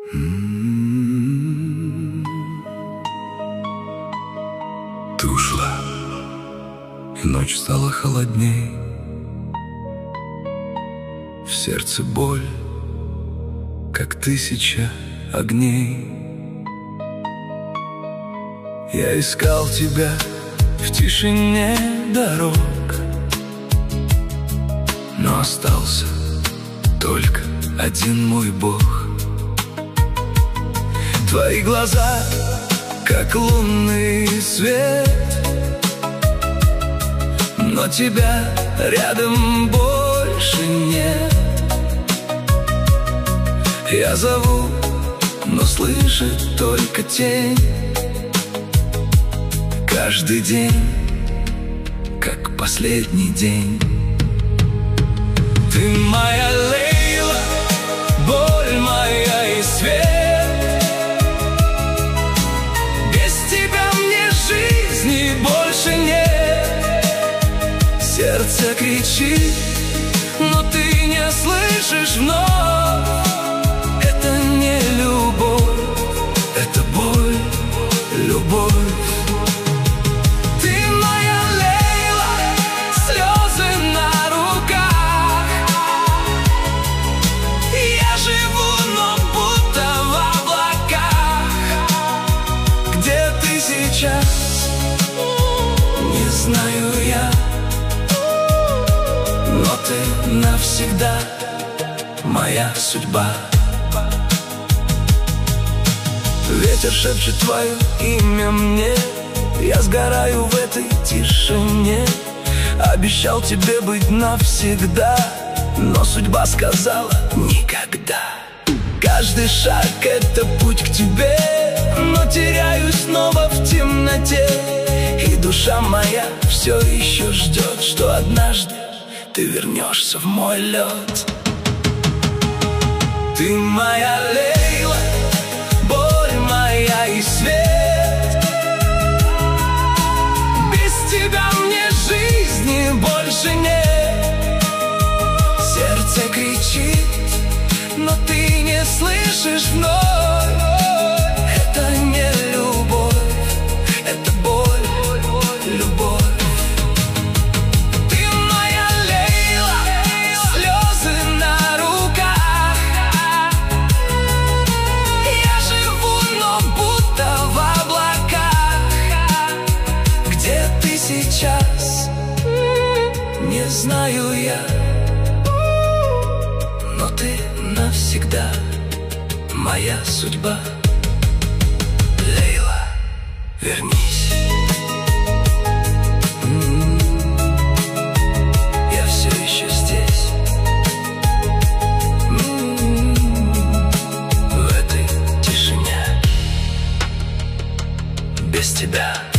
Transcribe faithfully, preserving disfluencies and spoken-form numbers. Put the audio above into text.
Ты ушла, и ночь стала холодней. В сердце боль, как тысяча огней. Я искал тебя в тишине дорог, но остался только один мой Бог. Твои глаза, как лунный свет, но тебя рядом больше нет. Я зову, но слышит только тень. Каждый день, как последний день. Ты моя Лейла, боль моя и свет. Без тебя мне жизни больше нет. Сердце кричит, но ты не слышишь вновь. Это не любовь, это боль, любовь. Сейчас не знаю я, но ты навсегда моя судьба. Ветер шепчет твое имя мне, я сгораю в этой тишине. Обещал тебе быть навсегда, но судьба сказала никогда. Каждый шаг — это путь к тебе, но теряюсь снова в темноте. И душа моя все еще ждет, что однажды ты вернешься в мой лед. Ты моя Лейла, боль моя и свет. Без тебя мне жизни больше нет. Сердце кричит, но ты не слышишь вновь. Это не любовь, это боль, любовь. Ты моя Лейла, слезы на руках. Я живу, но будто в облаках. Где ты сейчас, не знаю я, но ты навсегда моя судьба. Лейла, вернись. Я все еще здесь, в этой тишине, без тебя.